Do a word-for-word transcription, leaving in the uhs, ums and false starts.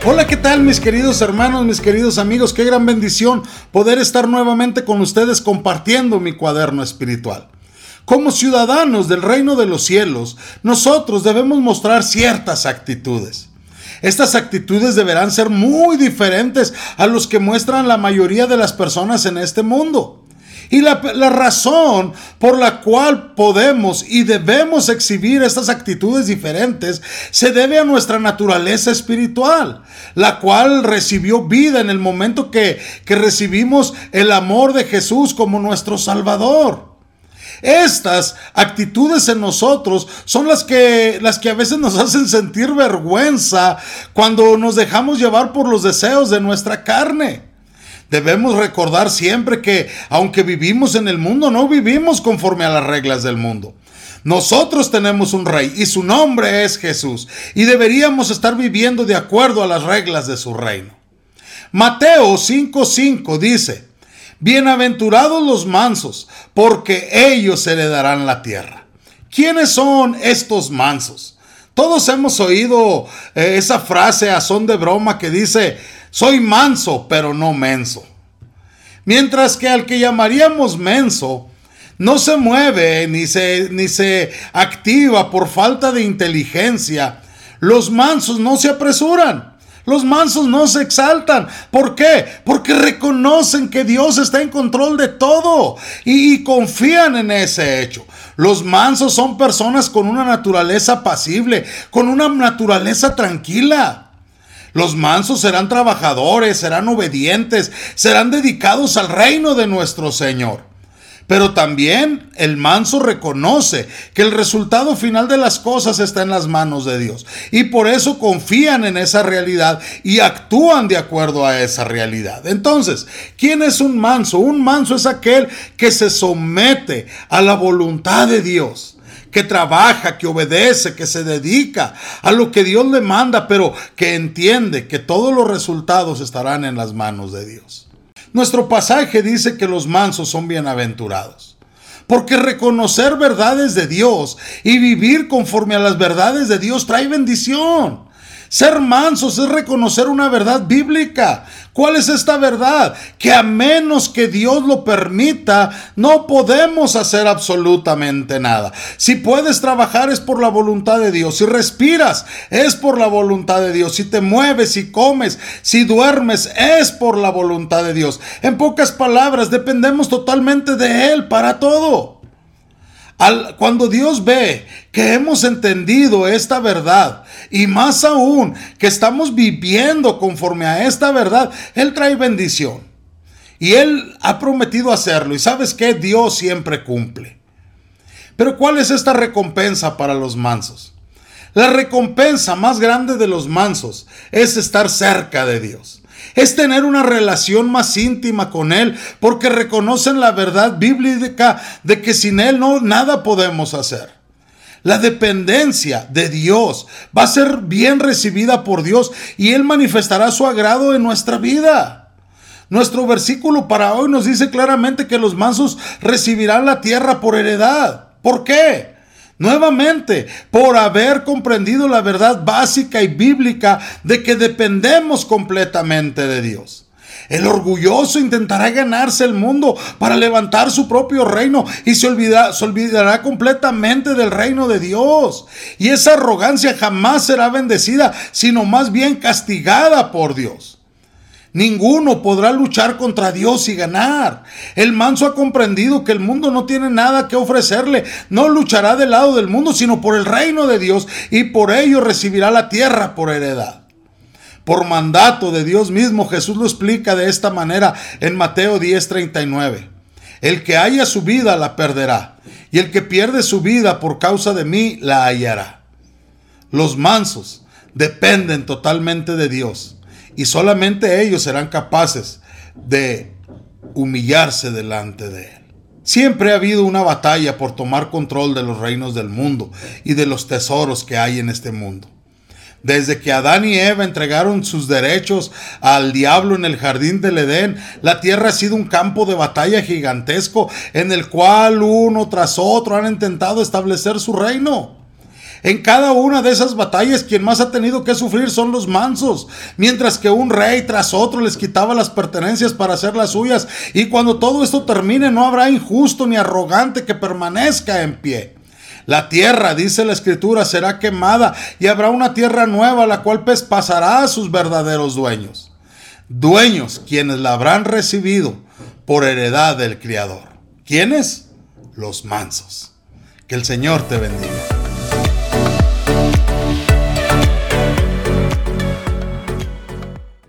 Hola, ¿qué tal mis queridos hermanos, mis queridos amigos? Qué gran bendición poder estar nuevamente con ustedes compartiendo mi cuaderno espiritual. Como ciudadanos del reino de los cielos, nosotros debemos mostrar ciertas actitudes. Estas actitudes deberán ser muy diferentes a los que muestran la mayoría de las personas en este mundo. Y la, la razón por la cual podemos y debemos exhibir estas actitudes diferentes se debe a nuestra naturaleza espiritual, la cual recibió vida en el momento que, que recibimos el amor de Jesús como nuestro Salvador. Estas actitudes en nosotros son las que, las que a veces nos hacen sentir vergüenza cuando nos dejamos llevar por los deseos de nuestra carne. Debemos recordar siempre que, aunque vivimos en el mundo, no vivimos conforme a las reglas del mundo. Nosotros tenemos un rey y su nombre es Jesús, y deberíamos estar viviendo de acuerdo a las reglas de su reino. Mateo cinco cinco dice: bienaventurados los mansos, porque ellos heredarán la tierra. ¿Quiénes son estos mansos? Todos hemos oído eh, esa frase a son de broma que dice: soy manso, pero no menso. Mientras que al que llamaríamos menso no se mueve ni se, ni se activa por falta de inteligencia, los mansos no se apresuran. Los mansos no se exaltan. ¿Por qué? Porque reconocen que Dios está en control de todo y, y confían en ese hecho. Los mansos son personas con una naturaleza pasible, con una naturaleza tranquila. Los mansos serán trabajadores, serán obedientes, serán dedicados al reino de nuestro Señor. Pero también el manso reconoce que el resultado final de las cosas está en las manos de Dios. Y por eso confían en esa realidad y actúan de acuerdo a esa realidad. Entonces, ¿quién es un manso? Un manso es aquel que se somete a la voluntad de Dios, que trabaja, que obedece, que se dedica a lo que Dios le manda, pero que entiende que todos los resultados estarán en las manos de Dios. Nuestro pasaje dice que los mansos son bienaventurados, porque reconocer verdades de Dios y vivir conforme a las verdades de Dios trae bendición. Ser mansos es reconocer una verdad bíblica. ¿Cuál es esta verdad? Que a menos que Dios lo permita, no podemos hacer absolutamente nada. Si puedes trabajar es por la voluntad de Dios. Si respiras es por la voluntad de Dios. Si te mueves, si comes, si duermes es por la voluntad de Dios. En pocas palabras, dependemos totalmente de Él para todo. Al, cuando Dios ve que hemos entendido esta verdad y más aún que estamos viviendo conforme a esta verdad, Él trae bendición y Él ha prometido hacerlo. Y ¿sabes qué? Dios siempre cumple. Pero ¿cuál es esta recompensa para los mansos? La recompensa más grande de los mansos es estar cerca de Dios. Es tener una relación más íntima con Él, porque reconocen la verdad bíblica de que sin Él no, nada podemos hacer. La dependencia de Dios va a ser bien recibida por Dios y Él manifestará su agrado en nuestra vida. Nuestro versículo para hoy nos dice claramente que los mansos recibirán la tierra por heredad. ¿Por qué? Nuevamente, por haber comprendido la verdad básica y bíblica de que dependemos completamente de Dios. El orgulloso intentará ganarse el mundo para levantar su propio reino y se, olvida, se olvidará completamente del reino de Dios. Y esa arrogancia jamás será bendecida, sino más bien castigada por Dios. Ninguno podrá luchar contra Dios y ganar. El manso ha comprendido que el mundo no tiene nada que ofrecerle. No luchará del lado del mundo, sino por el reino de Dios, y por ello recibirá la tierra por heredad. Por mandato de Dios mismo, Jesús lo explica de esta manera en Mateo diez treinta y nueve. El que haya su vida la perderá, y el que pierde su vida por causa de mí la hallará. Los mansos dependen totalmente de Dios. Y solamente ellos serán capaces de humillarse delante de Él. Siempre ha habido una batalla por tomar control de los reinos del mundo y de los tesoros que hay en este mundo. Desde que Adán y Eva entregaron sus derechos al diablo en el jardín del Edén, la tierra ha sido un campo de batalla gigantesco en el cual uno tras otro han intentado establecer su reino. En cada una de esas batallas, quien más ha tenido que sufrir son los mansos, mientras que un rey tras otro les quitaba las pertenencias para hacer las suyas. Y cuando todo esto termine, no habrá injusto ni arrogante que permanezca en pie. La tierra, dice la Escritura, será quemada y habrá una tierra nueva, la cual pues pasará a sus verdaderos dueños. Dueños, quienes la habrán recibido por heredad del Criador. ¿Quiénes? Los mansos. Que el Señor te bendiga.